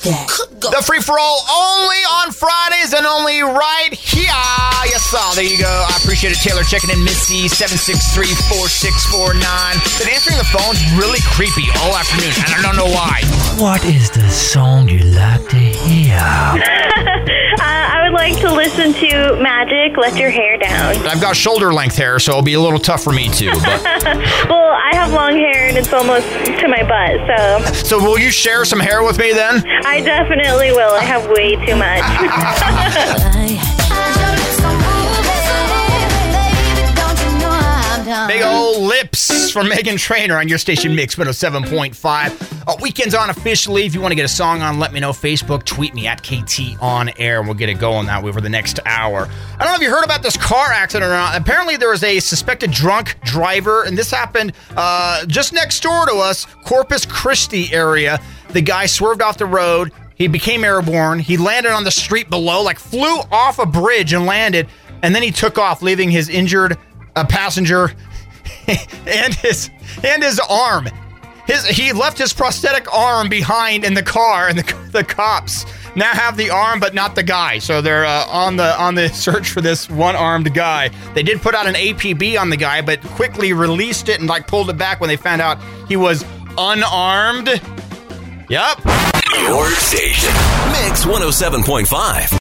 The free-for-all only on Fridays and only right here. Yes, sir. There you go. I appreciate it. Taylor checking in. Missy, 763-4649. Been answering the phone's really creepy all afternoon, and I don't know why. What is the song you like to hear? I would like to listen to Magic, Let Your Hair Down. I've got shoulder-length hair, so it'll be a little tough for me, too. But... Well, I have long hair, and it's almost to my butt, so... So will you share some hair with me, then? I definitely will. I have way too much. Big old lips from Meghan Trainor on your station Mix 107.5. Weekends on officially. If you want to get a song on, let me know. Facebook, tweet me at KT On Air, and we'll get it going that way for the next hour. I don't know if you heard about this car accident or not. Apparently there was a suspected drunk driver, and this happened just next door to us, Corpus Christi area. The guy swerved off the road. He became airborne. He landed on the street below, like flew off a bridge and landed, and then he took off, leaving his injured passenger and his arm. He left his prosthetic arm behind in the car, and the cops now have the arm but not the guy. So they're on the search for this one-armed guy. They did put out an APB on the guy, but quickly released it and pulled it back when they found out he was unarmed. Yep. Your station, Mix 107.5.